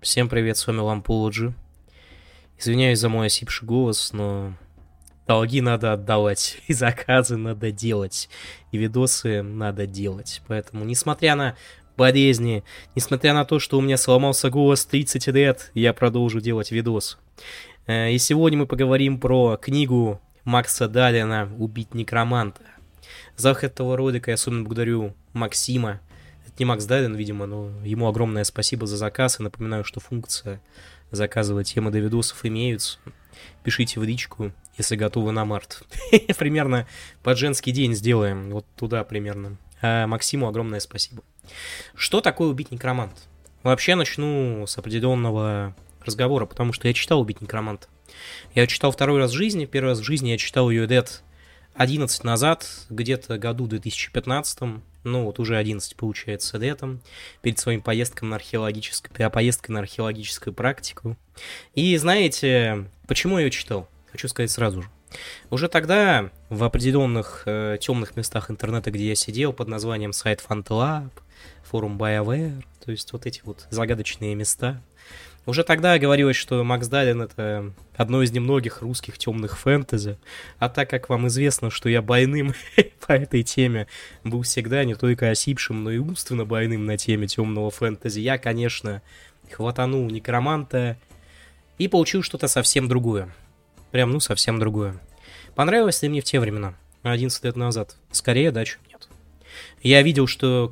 Всем привет, с вами Лампологи. Извиняюсь за мой осипший голос, но долги надо отдавать, и заказы надо делать, и видосы надо делать. Поэтому, несмотря на болезни, несмотря на то, что у меня сломался голос 30 лет, я продолжу делать видос. И сегодня мы поговорим про книгу Макса Даллена «Убить некроманта». За выход этого ролика я особенно благодарю Максима. Это не Макс Даллен, видимо, но ему огромное спасибо за заказ. И напоминаю, что функция заказывать темы до видосов имеются. Пишите в личку, если готовы на март. Примерно под женский день сделаем. Вот туда примерно. А Максиму огромное спасибо. Что такое «Убить некроманта»? Вообще начну с определенного разговора, потому что я читал «Убить некроманта». Я читал второй раз в жизни. Первый раз в жизни я читал ее лет 11 назад, где-то году 2015, ну вот уже 11 получается летом, перед своим поездкой на археологическую практику. И знаете, почему я ее читал? Хочу сказать сразу же. Уже тогда в определенных темных местах интернета, где я сидел под названием сайт FanTlab, форум BioWare, то есть вот эти вот загадочные места, уже тогда говорилось, что Макс Даллен — это одно из немногих русских темных фэнтези. А так как вам известно, что я больным по этой теме был всегда не только осипшим, но и умственно больным на теме темного фэнтези, я, конечно, хватанул некроманта и получил что-то совсем другое. Прям, совсем другое. Понравилось ли мне в те времена, 11 лет назад? Скорее, да, чем нет. Я видел, что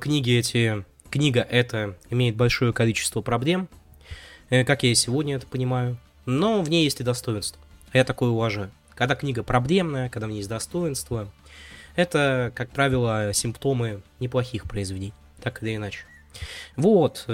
книга эта имеет большое количество проблем, как я и сегодня это понимаю, но в ней есть и достоинство. Я такое уважаю. Когда книга проблемная, когда в ней есть достоинство, это, как правило, симптомы неплохих произведений, так или иначе. Вот,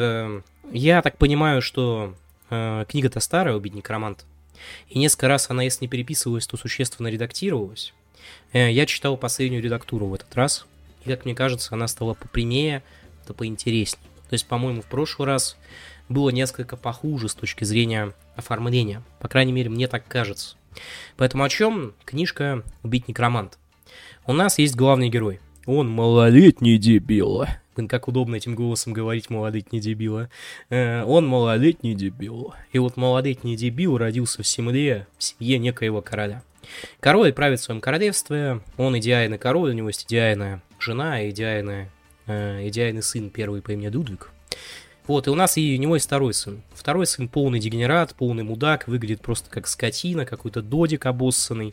я так понимаю, что книга-то старая, «Убить некроманта», и несколько раз она, если не переписывалась, то существенно редактировалась. Я читал последнюю редактуру в этот раз, и, как мне кажется, она стала попрямее, да поинтереснее. То есть, по-моему, в прошлый раз было несколько похуже с точки зрения оформления. По крайней мере, мне так кажется. Поэтому о чем книжка «Убить некроманта»? У нас есть главный герой. Он малолетний дебил. Блин, как удобно этим голосом говорить «малолетний дебил». Он малолетний дебил. И вот малолетний дебил родился в семье некоего короля. Король правит в своем королевстве. Он идеальный король, у него есть идеальная жена и идеальный сын, первый по имени Людвиг. Вот, и у нас и у него есть второй сын. Второй сын полный дегенерат, полный мудак, выглядит просто как скотина, какой-то додик обоссанный.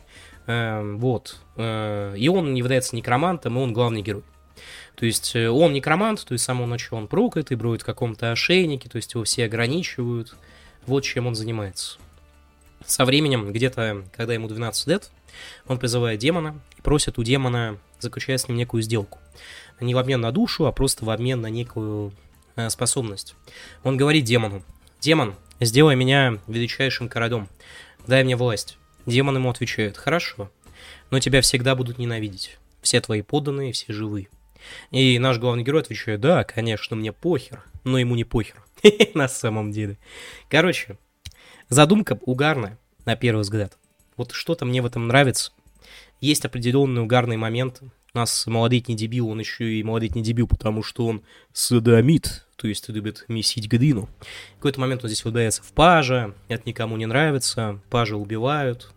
Вот. И он является некромантом, и он главный герой. То есть он некромант, то есть с самого начала он проклятый, бродит в каком-то ошейнике, то есть его все ограничивают. Вот чем он занимается. Со временем, где-то, когда ему 12 лет, он призывает демона и просит у демона заключать с ним некую сделку. Не в обмен на душу, а просто в обмен на некую способность. Он говорит демону: «Демон, сделай меня величайшим королем, дай мне власть». Демон ему отвечает: «Хорошо, но тебя всегда будут ненавидеть. Все твои подданные, все живы». И наш главный герой отвечает: «Да, конечно, мне похер», но ему не похер. На самом деле. Короче, задумка угарная, на первый взгляд. Вот что-то мне в этом нравится. Есть определенные угарные моменты. У нас малолетний дебил, он еще и малолетний дебил, потому что он содомит, то есть любит месить глину. В какой-то момент он здесь выдается в пажа, это никому не нравится, пажа убивают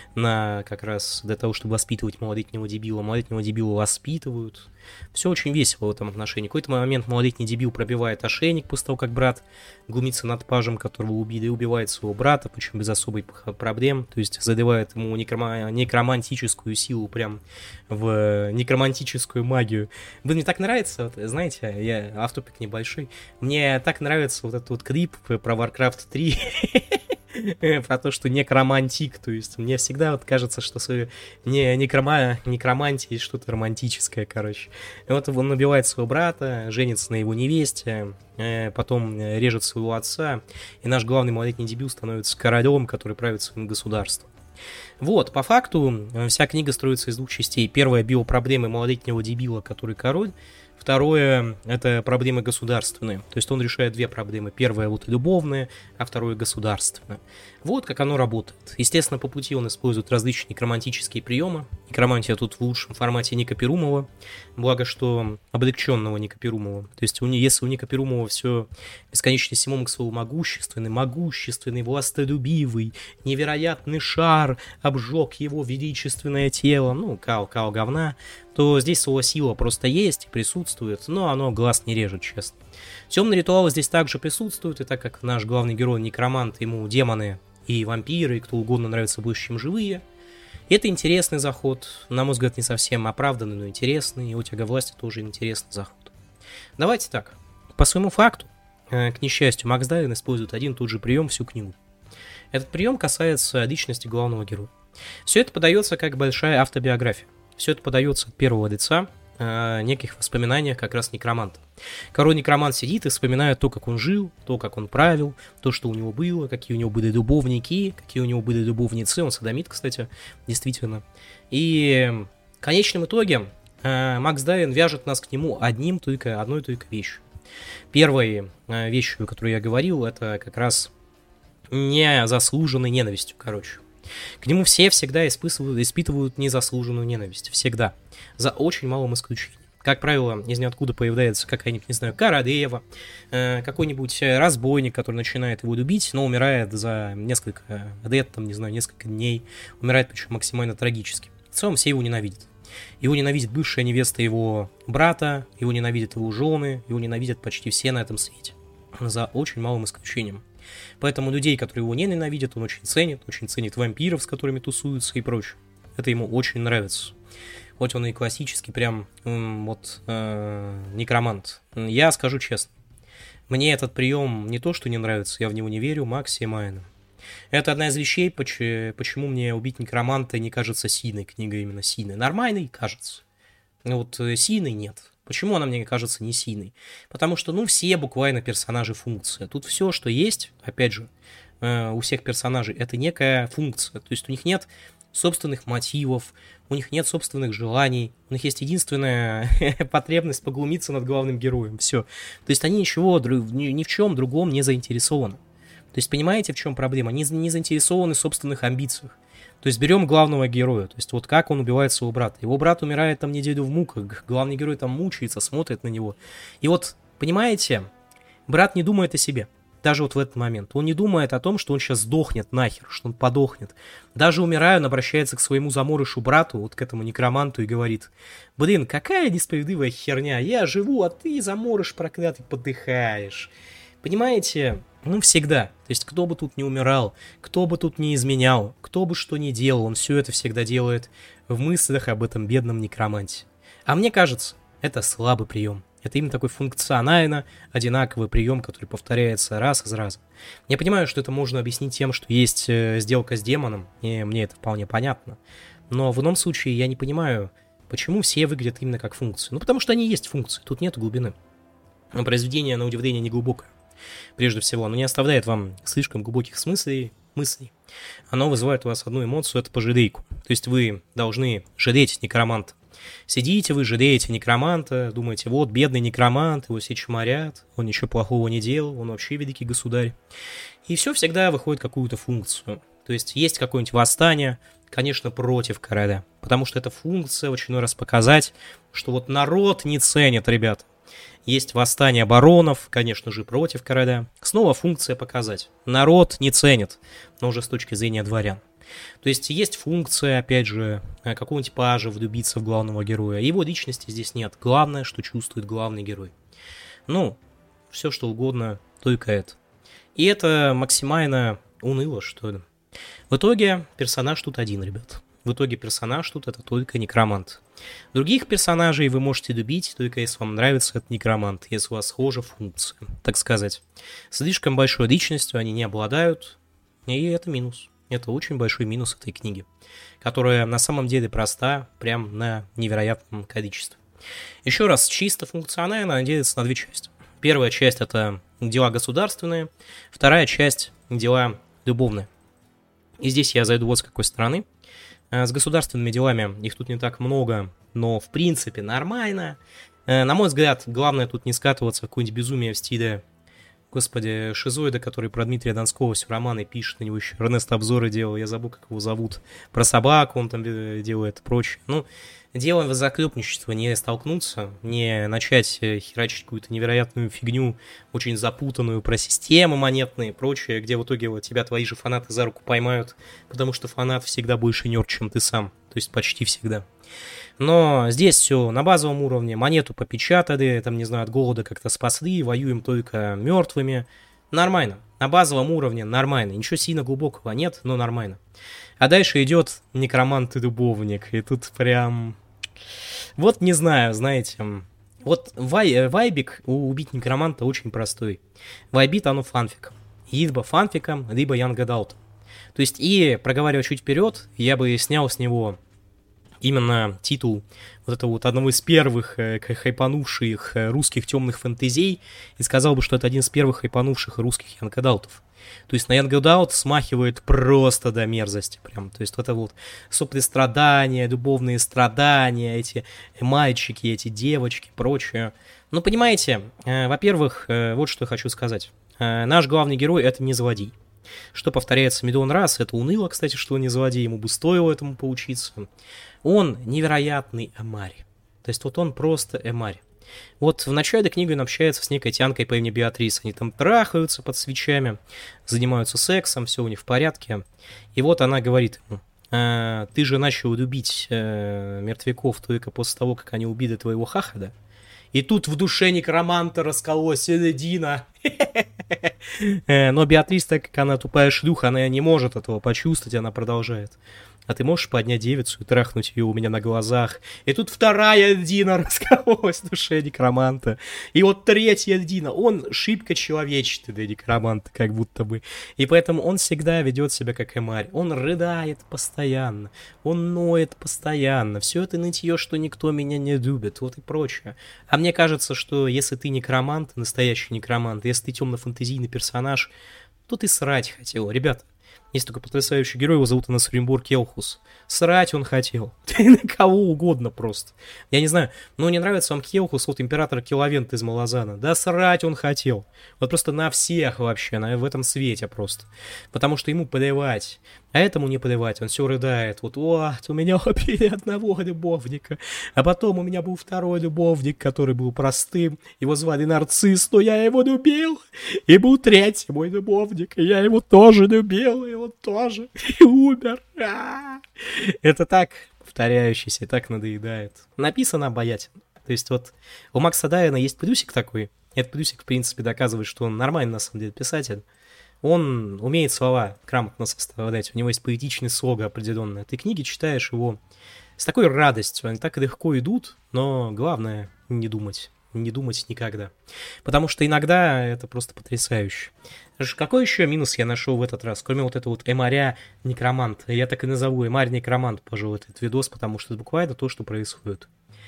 как раз для того, чтобы воспитывать малолетнего дебила. Малолетнего дебила воспитывают. Все очень весело в этом отношении. В какой-то момент малолетний дебил пробивает ошейник после того, как брат глумится над пажем, которого убили, и убивает своего брата, причем без особых проблем. То есть задевает ему некромантическую силу, прям в некромантическую магию. Мне так нравится, вот, знаете, я автопик небольшой, мне так нравится вот этот вот клип про Warcraft 3, про то, что некромантик, то есть мне всегда вот кажется, что некромантия что-то романтическое, короче. И вот он убивает своего брата, женится на его невесте, потом режет своего отца, и наш главный малолетний дебил становится королем, который правит своим государством. Вот, по факту, вся книга строится из двух частей. Первая — биопроблемы малолетнего дебила, который король. Второе, это проблемы государственные. То есть он решает две проблемы. Первая вот любовная, а второе государственная. Вот как оно работает. Естественно, по пути он использует различные некромантические приемы. Некромантия тут в лучшем формате Ника Перумова. Благо, что облегченного Ника Перумова. То есть если у Ника Перумова все бесконечно Симон Максвелл могущественный, властолюбивый, невероятный шар обжег его величественное тело, ну, кал говна, то здесь его сила просто есть и присутствует, но оно глаз не режет, честно. Темный ритуал здесь также присутствует, и так как наш главный герой некромант, ему демоны и вампиры, и кто угодно нравится больше, чем живые. Это интересный заход, на мой взгляд, не совсем оправданный, но интересный, и у Тяга Власти тоже интересный заход. Давайте так, по своему факту, к несчастью, Макс Дайлен использует один и тот же прием всю книгу. Этот прием касается личности главного героя. Все это подается как большая автобиография. Все это подается от первого лица, неких воспоминаниях как раз некроманта. Король некромант сидит и вспоминает то, как он жил, то, как он правил, то, что у него было, какие у него были любовники, какие у него были любовницы. Он садомит, кстати, действительно. И в конечном итоге Макс Дайлен вяжет нас к нему одной только вещью. Первой вещью, о которой я говорил, это как раз незаслуженной ненавистью, короче. К нему все всегда испытывают незаслуженную ненависть. Всегда. За очень малым исключением. Как правило, из ниоткуда появляется какая-нибудь, не знаю, Карадеева, какой-нибудь разбойник, который начинает его любить, но умирает за несколько лет, там, не знаю, несколько дней. Умирает причем максимально трагически. В целом все его ненавидят. Его ненавидит бывшая невеста его брата, его ненавидят его жены, его ненавидят почти все на этом свете. За очень малым исключением. Поэтому людей, которые его не ненавидят, он очень ценит вампиров, с которыми тусуются и прочее. Это ему очень нравится. Хоть он и классический прям некромант. Я скажу честно, мне этот прием не то, что не нравится, я в него не верю, максимально. Это одна из вещей, почему мне «Убить некроманта» не кажется сильной книгой, именно сильной. Нормальной кажется. Но вот сильной нет. Почему она мне кажется не сильной? Потому что, все буквально персонажи функция. Тут все, что есть, опять же, у всех персонажей, это некая функция. То есть у них нет собственных мотивов, у них нет собственных желаний, у них есть единственная потребность поглумиться над главным героем. Все. То есть они ни в чем другом не заинтересованы. То есть понимаете, в чем проблема? Они не заинтересованы в собственных амбициях. То есть берем главного героя, то есть вот как он убивает своего брата. Его брат умирает там неделю в муках, главный герой там мучается, смотрит на него. И вот, понимаете, брат не думает о себе. Даже вот в этот момент. Он не думает о том, что он сейчас сдохнет нахер, что он подохнет. Даже умирая, он обращается к своему заморышу брату, вот к этому некроманту, и говорит: блин, какая несправедливая херня, я живу, а ты, заморыш проклятый, подыхаешь. Понимаете, всегда. То есть кто бы тут не умирал, кто бы тут не изменял, кто бы что ни делал, он все это всегда делает в мыслях об этом бедном некроманте. А мне кажется, это слабый прием. Это именно такой функционально одинаковый прием, который повторяется раз из раза. Я понимаю, что это можно объяснить тем, что есть сделка с демоном, и мне это вполне понятно. Но в ином случае я не понимаю, почему все выглядят именно как функции. Потому что они есть функции, тут нет глубины. Но произведение, на удивление, не глубокое. Прежде всего, оно не оставляет вам слишком глубоких мыслей. Оно вызывает у вас одну эмоцию, это пожалейку. То есть вы должны жалеть некроманта. Сидите, вы жалеете некроманта, думаете, вот бедный некромант, его все чморят, он ничего плохого не делал, он вообще великий государь. И все всегда выходит какую-то функцию. То есть есть какое-нибудь восстание, конечно, против короля. Потому что эта функция в очередной раз показать, что вот народ не ценит, ребят. Есть восстание баронов, конечно же, против короля. Снова функция показать. Народ не ценит, но уже с точки зрения дворян. То есть функция, опять же, какого-нибудь пажа влюбиться в главного героя. Его личности здесь нет. Главное, что чувствует главный герой. Все что угодно, только это. И это максимально уныло, что ли. В итоге персонаж тут один, ребят. В итоге персонаж тут это только некромант. Других персонажей вы можете любить, только если вам нравится этот некромант, если у вас схожа функция, так сказать. Слишком большой личностью они не обладают, и это минус. Это очень большой минус этой книги, которая на самом деле проста, прям на невероятном количестве. Еще раз, чисто функционально она делится на две части. Первая часть — это дела государственные, вторая часть — дела любовные. И здесь я зайду вот с какой стороны. С государственными делами их тут не так много, но в принципе нормально. На мой взгляд, главное тут не скатываться в какое-нибудь безумие в стиле, господи, Шизоида, который про Дмитрия Донского все романы пишет, на него еще Эрнест обзоры делал, я забыл, как его зовут, про собаку он там делает и прочее. Ну, дело в заклепничество, не столкнуться, не начать херачить какую-то невероятную фигню, очень запутанную про системы монетные и прочее, где в итоге вот тебя твои же фанаты за руку поймают, потому что фанат всегда больше нерд, чем ты сам, то есть почти всегда. Но здесь все на базовом уровне, монету попечатали, там, не знаю, от голода как-то спасли, воюем только мертвыми. Нормально, на базовом уровне нормально, ничего сильно глубокого нет, но нормально. А дальше идет некромант и дубовник, и тут прям... Вот не знаю, знаете, вот вайбик у убить некроманта очень простой. Вайбит оно фанфиком. Либо фанфиком, либо Young Adult. То есть, и проговаривая чуть вперед, я бы снял с него именно титул вот этого вот одного из первых хайпанувших русских темных фэнтезий и сказал бы, что это один из первых хайпанувших русских Young Adult'ов. То есть на Young Adult смахивает просто до мерзости прям. То есть это вот сопли страдания, любовные страдания, эти мальчики, эти девочки, прочее. Ну, понимаете, во-первых, вот что я хочу сказать. Наш главный герой — это не злодей. Что повторяется миллион раз, это уныло, кстати, что он не злодей, ему бы стоило этому поучиться. Он невероятный эмарь. То есть вот он просто эмарь. Вот в начале книги он общается с некой тянкой по имени Беатрис. Они там трахаются под свечами, занимаются сексом, все у них в порядке. И вот она говорит ему: ты же начал любить мертвяков только после того, как они убили твоего хахада. И тут в душе некроманта раскололась середина. Но Беатрис, так как она тупая шлюха, она не может этого почувствовать, она продолжает. А ты можешь поднять девицу и трахнуть ее у меня на глазах? И тут вторая льдина раскололась в душе некроманта. И вот третья льдина. Он шибко человечный для некроманта, как будто бы. И поэтому он всегда ведет себя как эмарь. Он рыдает постоянно. Он ноет постоянно. Все это нытье, что никто меня не любит. Вот и прочее. А мне кажется, что если ты некромант, настоящий некромант, если ты темно-фэнтезийный персонаж, то ты срать хотел. Ребята, есть такой потрясающий герой, его зовут Анасримбур Келхус. Срать он хотел. На кого угодно просто. Я не знаю, но не нравится вам Келхус, вот император Келовент из Малазана. Да срать он хотел. Вот просто на всех вообще, в этом свете просто. Потому что ему плевать. А этому не плевать, он все рыдает. Вот у меня убили одного любовника. А потом у меня был второй любовник, который был простым. Его звали Нарцисс, но я его любил. И был третий мой любовник, и я его тоже любил, и он тоже умер. Это так повторяющийся, так надоедает. Написано обаятельно. То есть вот у Макса Дайана есть плюсик такой. Этот плюсик, в принципе, доказывает, что он нормальный, на самом деле, писатель. Он умеет слова грамотно составлять, у него есть поэтичный слог определенный. Ты книги читаешь его с такой радостью, они так легко идут, но главное не думать. Не думать никогда. Потому что иногда это просто потрясающе. Какой еще минус я нашел в этот раз, кроме вот этого вот эмаря-некромант? Я так и назову эмарь-некромант, пожалуй, этот видос, потому что это буквально то, что происходит.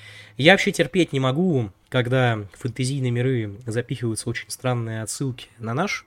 Я вообще терпеть не могу, когда в фэнтезийные миры запихиваются очень странные отсылки на наш.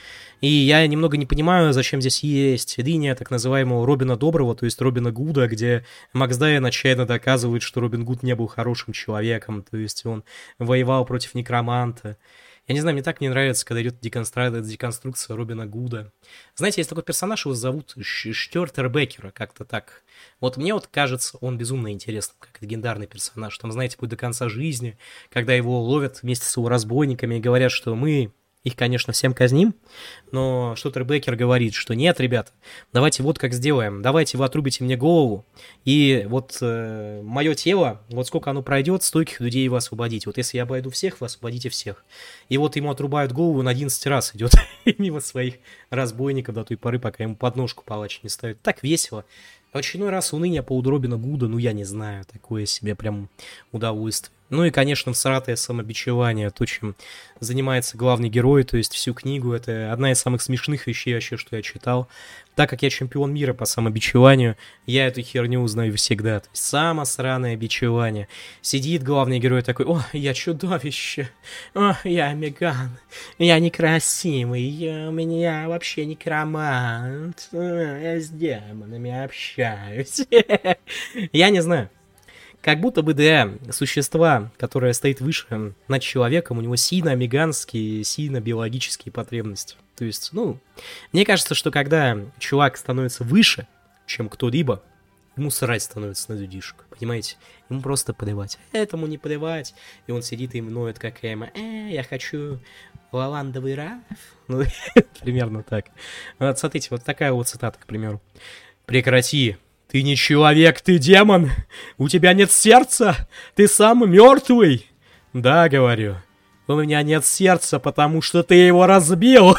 И я немного не понимаю, зачем здесь есть линия так называемого Робина Доброго, то есть Робина Гуда, где Макс Дайан отчаянно доказывает, что Робин Гуд не был хорошим человеком, то есть он воевал против некроманта. Я не знаю, мне так не нравится, когда идет деконструкция Робина Гуда. Знаете, есть такой персонаж, его зовут Штёртер Беккера, как-то так. Вот мне вот кажется, он безумно интересным, как легендарный персонаж. Там, знаете, будет до конца жизни, когда его ловят вместе с его разбойниками и говорят, что мы... Их, конечно, всем казним, но Штёртер Беккер говорит, что нет, ребята, давайте вот как сделаем, давайте вы отрубите мне голову, и вот мое тело, вот сколько оно пройдет, стойких людей его освободить. Вот если я обойду всех, вы освободите всех. И вот ему отрубают голову, он 11 раз идет мимо своих разбойников до той поры, пока ему подножку палач не ставит. Так весело. Очередной раз уныние по поводу Робина Гуда, ну я не знаю, такое себе прям удовольствие. Ну и, конечно, всратое самобичевание, то, чем занимается главный герой, то есть всю книгу, это одна из самых смешных вещей вообще, что я читал. Так как я чемпион мира по самобичеванию, я эту херню узнаю всегда. То есть само сраное бичевание. Сидит главный герой такой: о, я чудовище, о, я Меган, я некрасивый, у меня вообще некромант, я с демонами общаюсь. Я не знаю. как будто бы, да, существа, которое стоит выше над человеком, у него сильно меганские, сильно биологические потребности. То есть, ну, мне кажется, что когда чувак становится выше, чем кто-либо, ему срать становится на людишек, понимаете? Ему просто плевать. Этому не плевать. И он сидит и ноет, как Эма. Я хочу лавандовый раф. Ну, примерно так. Вот, смотрите, вот такая вот цитата, к примеру. Прекрати. Ты не человек, ты демон. У тебя нет сердца. Ты сам мертвый. Да, говорю. У меня нет сердца, потому что ты его разбил.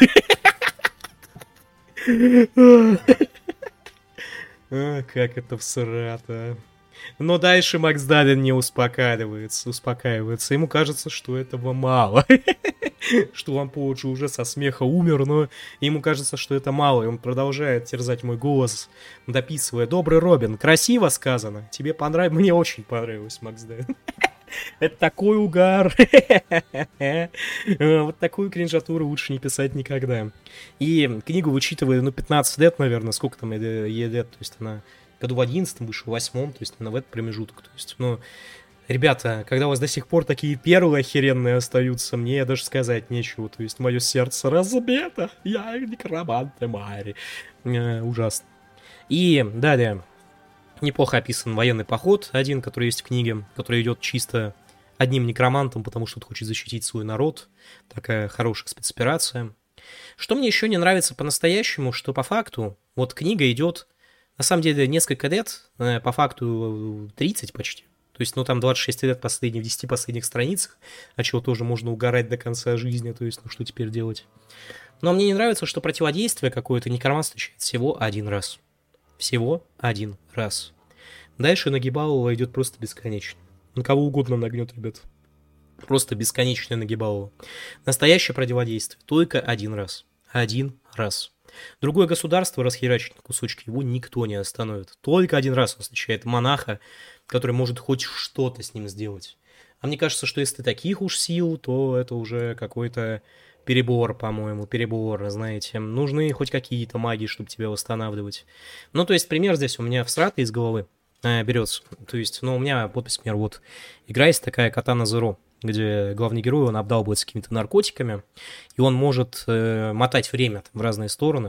Как это всрато. Но дальше Макс Далин не успокаивается. Ему кажется, что этого мало. Что Вампоуджи уже со смеха умер, но ему кажется, что это мало. И он продолжает терзать мой голос, дописывая: «Добрый Робин, красиво сказано. Тебе понравилось?» Мне очень понравилось, Макс Далин. Это такой угар. Вот такую кринжатуру лучше не писать никогда. И книгу, вычитывая, 15 лет, наверное, сколько там ей лет, то есть она году в 11-м вышла, в 8-м, то есть она в этот промежуток. То есть, ну, ребята, когда у вас до сих пор такие перлы охеренные остаются, мне даже сказать нечего. То есть мое сердце разбито, я некромант Мари. Ужасно. И далее. Неплохо описан военный поход один, который есть в книге, который идет чисто одним некромантом, потому что он хочет защитить свой народ. Такая хорошая спецоперация. Что мне еще не нравится по-настоящему, что по факту вот книга идет, на самом деле, несколько лет, по факту 30 почти. То есть, ну, там 26 лет последних, в 10 последних страницах, от чего тоже можно угорать до конца жизни, то есть, ну, что теперь делать. Но мне не нравится, что противодействие какое-то некромант встречает всего один раз. Всего один раз. Дальше нагибалово идет просто бесконечно. На кого угодно нагнет, ребят. Просто бесконечное нагибалово. Настоящее противодействие только один раз. Один раз. Другое государство расхерачить на кусочки его никто не остановит. Только один раз он встречает монаха, который может хоть что-то с ним сделать. А мне кажется, что если таких уж сил, то это уже какой-то перебор, по-моему, перебор, знаете. Нужны хоть какие-то магии, чтобы тебя восстанавливать. Ну, то есть, пример здесь у меня всратый из головы берется. То есть, ну, у меня подпись, например, вот, игра есть такая Katana Zero, где главный герой, он обдалбывается какими-то наркотиками, и он может мотать время там, в разные стороны.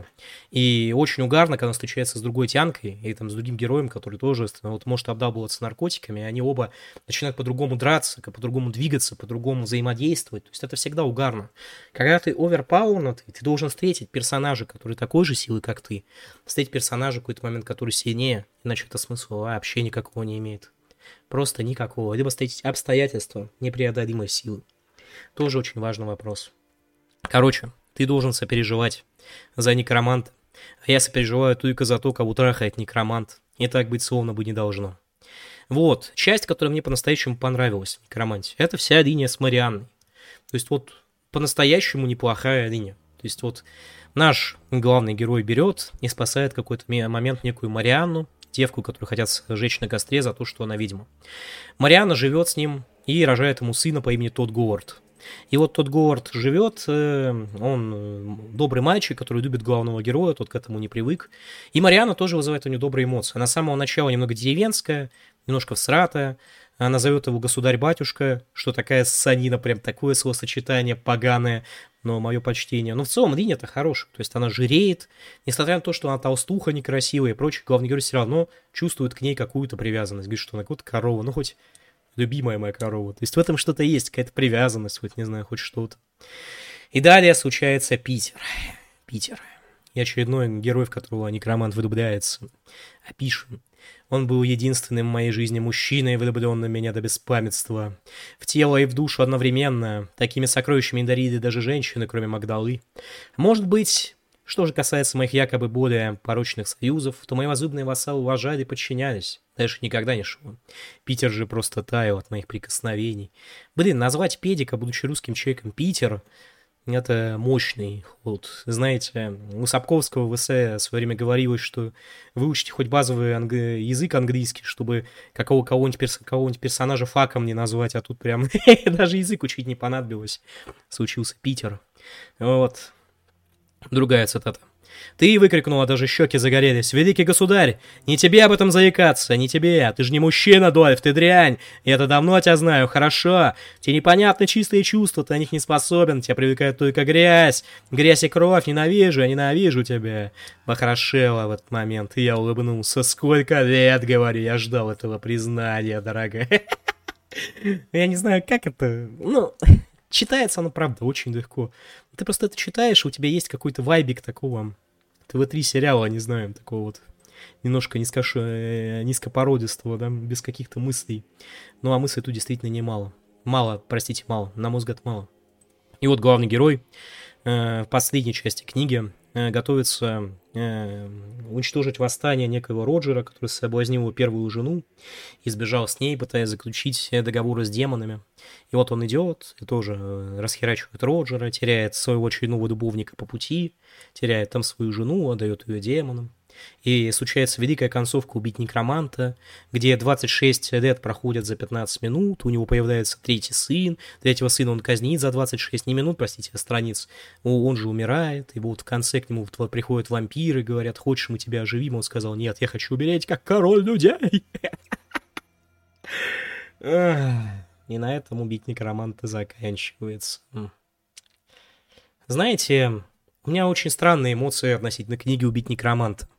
И очень угарно, когда он встречается с другой тянкой, и там с другим героем, который тоже вот, может обдалбываться наркотиками, и они оба начинают по-другому драться, по-другому двигаться, по-другому взаимодействовать. То есть это всегда угарно. Когда ты оверпауэрнутый, ты должен встретить персонажа, который такой же силы, как ты. Встретить персонажа в какой-то момент, который сильнее, иначе это смысла вообще никакого не имеет. Просто никакого. Либо встретить обстоятельства непреодолимой силы. Тоже очень важный вопрос. Короче, ты должен сопереживать за некроманта. А я сопереживаю только за то, кого трахает некромант. И так быть словно бы не должно. Вот, часть, которая мне по-настоящему понравилась в некроманте, это вся линия с Марианной. То есть вот по-настоящему неплохая линия. То есть вот наш главный герой берет и спасает в какой-то момент некую Марианну, девку, которую хотят сжечь на костре за то, что она ведьма. Марианна живет с ним и рожает ему сына по имени Тодд Говард. И вот Тодд Говард живет, он добрый мальчик, который любит главного героя, тот к этому не привык. И Марианна тоже вызывает у него добрые эмоции. Она с самого начала немного деревенская, немножко всратая. Она зовет его государь-батюшка, что такая ссанина, прям такое словосочетание поганое, но мое почтение. Но в целом линия-то хорошая, то есть она жиреет, несмотря на то, что она толстуха, некрасивая и прочее, главный герой все равно чувствует к ней какую-то привязанность, говорит, что она какая-то корова, ну хоть любимая моя корова. То есть в этом что-то есть, какая-то привязанность, вот не знаю, хоть что-то. И далее случается Питер. И очередной герой, в которого некромант влюбляется. Опишем. Он был единственным в моей жизни мужчиной, влюбленным в меня до беспамятства. В тело и в душу одновременно. Такими сокровищами не дарили даже женщины, кроме Магдалы. Может быть, что же касается моих якобы более порочных союзов, то мои возлюбленные вассалы уважали и подчинялись. Дальше никогда не шло. Питер же просто таял от моих прикосновений. Блин, назвать педика, будучи русским человеком, Питер... Это мощный ход. Знаете, у Сапковского в эссе в свое время говорилось, что выучите хоть базовый язык английский, чтобы кого-нибудь персонажа факом не назвать, а тут прям даже язык учить не понадобилось. Случился Питер. Вот. Другая цитата. Ты выкрикнула, даже щеки загорелись. Великий государь, не тебе об этом заикаться, не тебе. Ты же не мужчина, Дольф, ты дрянь. Я-то давно тебя знаю, хорошо. Тебе непонятны чистые чувства, ты о них не способен. Тебя привлекает только грязь. Грязь и кровь, ненавижу, я ненавижу тебя. Похорошела в этот момент, и я улыбнулся. Сколько лет, говорю, я ждал этого признания, дорогая. Я не знаю, как это... Ну, читается оно, правда, очень легко. Ты просто это читаешь, и у тебя есть какой-то вайбик такого ТВ-3 сериала, не знаю, такого вот немножко низкопородистого, да, без каких-то мыслей. Ну, а мыслей тут действительно немало. Мало, простите, мало. На мой взгляд, мало. И вот главный герой в последней части книги готовится уничтожить восстание некоего Роджера, который соблазнил его первую жену и сбежал с ней, пытаясь заключить договоры с демонами. И вот он идет и тоже расхерачивает Роджера, теряет своего очередного любовника по пути, теряет там свою жену, отдает ее демонам. И случается великая концовка «Убить некроманта», где 26 лет проходят за 15 минут, у него появляется третий сын, третьего сына он казнит за 26 не минут, простите, а страниц, он же умирает, и вот в конце к нему приходят вампиры, говорят, хочешь мы тебя оживим, он сказал, нет, я хочу умереть как король людей. И на этом «Убить некроманта» заканчивается. Знаете, у меня очень странные эмоции относительно книги «Убить некроманта».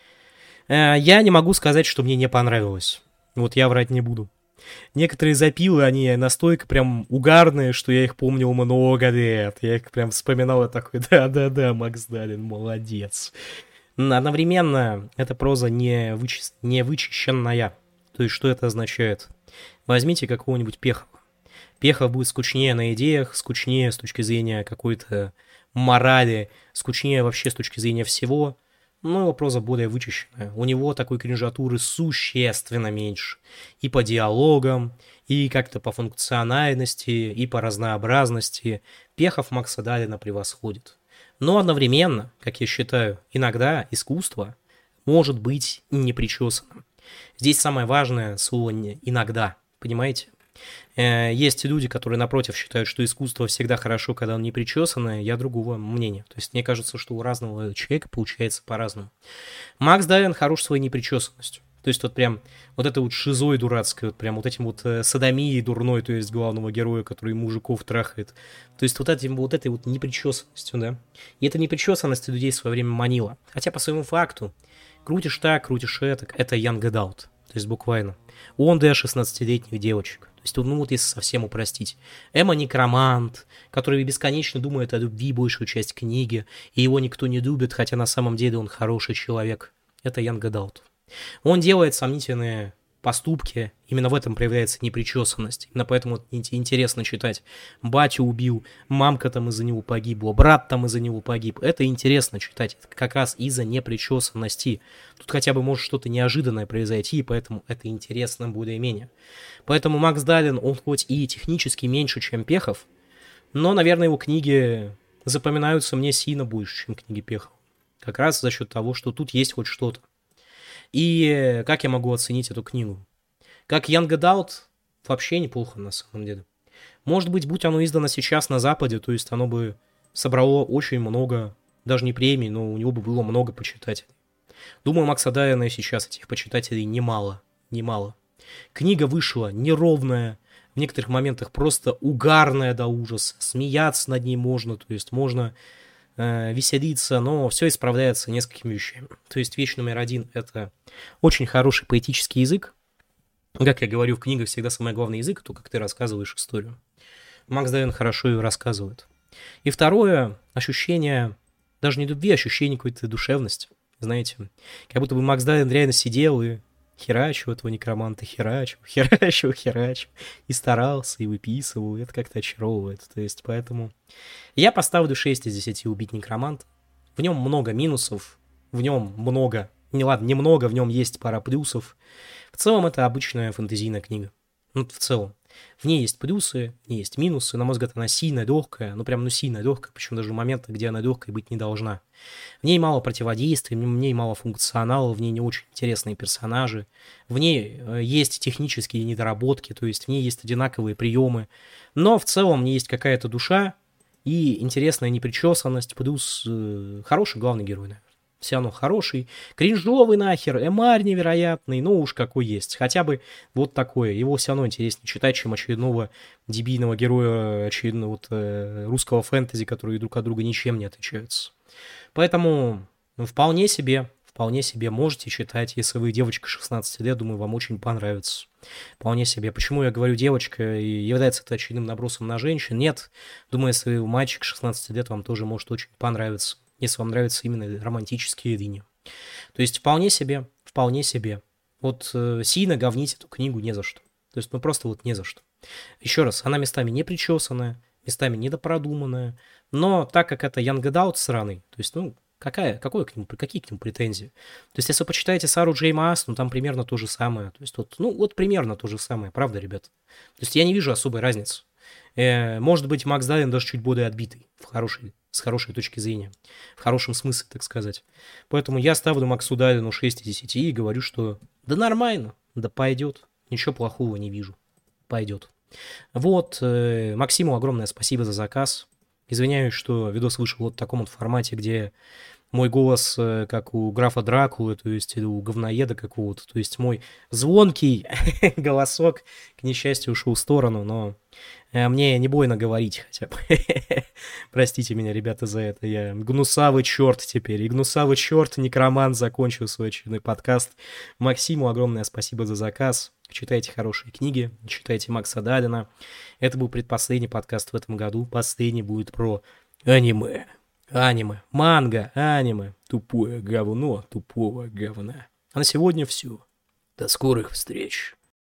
Я не могу сказать, что мне не понравилось. Вот я врать не буду. Некоторые запилы, они настолько прям угарные, что я их помнил много лет. Я их прям вспоминал и такой, да-да-да, Макс Далин, молодец. Но одновременно эта проза не вычищенная. То есть, что это означает? Возьмите какого-нибудь Пехова. Пехов будет скучнее на идеях, скучнее с точки зрения какой-то морали, скучнее вообще с точки зрения всего. Но его проза более вычищенная. У него такой кринжатуры существенно меньше. И по диалогам, и как-то по функциональности, и по разнообразности. Пехов Макса Далина превосходит. Но одновременно, как я считаю, иногда искусство может быть непричесанным. Здесь самое важное слово «иногда». Понимаете? Есть люди, которые, напротив, считают, что искусство всегда хорошо, когда оно не причесанное. Я другого мнения. То есть мне кажется, что у разного человека получается по-разному. Макс Далин хорош своей непричесанностью. То есть вот прям вот это вот шизой дурацкой, вот прям вот этим вот содомией дурной, то есть главного героя, который мужиков трахает. То есть вот этой вот непричесанностью, да. И эта непричесанность людей в свое время манила. Хотя по своему факту, крутишь так, крутишь это young adult. То есть буквально. Он для 16-летних девочек. То есть, ну вот если совсем упростить. Эмма некромант, который бесконечно думает о любви большую часть книги, и его никто не любит, хотя на самом деле он хороший человек. Это young adult. Он делает сомнительные поступки, именно в этом проявляется непричесанность. Именно поэтому интересно читать. Батю убил, мамка там из-за него погибла, брат там из-за него погиб. Это интересно читать, это как раз из-за непричесанности. Тут хотя бы может что-то неожиданное произойти, и поэтому это интересно более-менее. Поэтому Макс Далин, он хоть и технически меньше, чем Пехов, но, наверное, его книги запоминаются мне сильно больше, чем книги Пехова. Как раз за счет того, что тут есть хоть что-то. И как я могу оценить эту книгу? Как young adult вообще неплохо на самом деле. Может быть, будь оно издано сейчас на Западе, то есть оно бы собрало очень много, даже не премий, но у него бы было много почитателей. Думаю, Макса Далина и сейчас этих почитателей немало. Книга вышла неровная, в некоторых моментах просто угарная до ужаса, смеяться над ней можно, то есть можно веселиться, но все исправляется несколькими вещами. То есть вещь номер один — это очень хороший поэтический язык. Как я говорю, в книгах всегда самый главный язык, то, как ты рассказываешь историю. Макс Далин хорошо ее рассказывает. И второе — ощущение, даже не любви, ощущение какой-то душевности. Знаете, как будто бы Макс Далин реально сидел и херачил этого некроманта, херачил, и старался, и выписывал, и это как-то очаровывает. То есть, поэтому я поставлю 6 из 10 «Убить некроманта». В нем много минусов, в нем много, немного, в нем есть пара плюсов. В целом, это обычная фэнтезийная книга. Ну, в целом. В ней есть плюсы, в ней есть минусы. На мой взгляд, она сильно легкая, сильно легкая, причем даже в моменты, где она легкой быть не должна. В ней мало противодействий, в ней мало функционала, в ней не очень интересные персонажи. В ней есть технические недоработки, то есть в ней есть одинаковые приемы. Но в целом в ней есть какая-то душа, и интересная непричесанность, плюс хороший главный герой, наверное. Все равно хороший, кринжовый нахер, эмарь невероятный, ну уж какой есть. Хотя бы вот такое. Его все равно интереснее читать, чем очередного дебильного героя, очередного вот, русского фэнтези, которые друг от друга ничем не отличаются. Поэтому вполне себе можете читать, если вы девочка 16 лет, думаю, вам очень понравится. Вполне себе. Почему я говорю девочка, и является это очередным набросом на женщин? Нет. Думаю, если вы мальчик 16 лет, вам тоже может очень понравиться, если вам нравятся именно романтические линии. То есть вполне себе. Вот сильно говнить эту книгу не за что. То есть, просто вот не за что. Еще раз, она местами не причесанная, местами недопродуманная, но так как это Young Adult сраный, то есть, какие к нему претензии? То есть, если вы почитаете Сару Джей Маас, там примерно то же самое. То есть, вот примерно то же самое, правда, ребята? То есть, я не вижу особой разницы. Может быть, Макс Даллен даже чуть более отбитый, с хорошей точки зрения, в хорошем смысле, так сказать. Поэтому я ставлю Максу Даллену 6 из 10 и говорю, что да нормально, да пойдет, ничего плохого не вижу, пойдет. Вот, Максиму огромное спасибо за заказ. Извиняюсь, что видос вышел вот в таком вот формате, где мой голос, как у графа Дракулы, то есть у говноеда какого-то, то есть мой звонкий голосок, к несчастью, ушел в сторону, но мне не больно говорить хотя бы. Простите меня, ребята, за это. Я гнусавый черт теперь. И гнусавый черт, некромант, закончил свой очередной подкаст. Максиму огромное спасибо за заказ. Читайте хорошие книги, читайте Макса Даллена. Это был предпоследний подкаст в этом году. Последний будет про аниме. Манга, аниме. Тупое говно тупого говна. А на сегодня все. До скорых встреч.